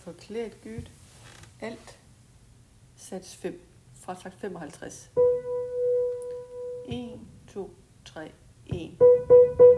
Forklædt gyt. Alt. Sats 5. Fra takt 55. 1, 2, 3, 1.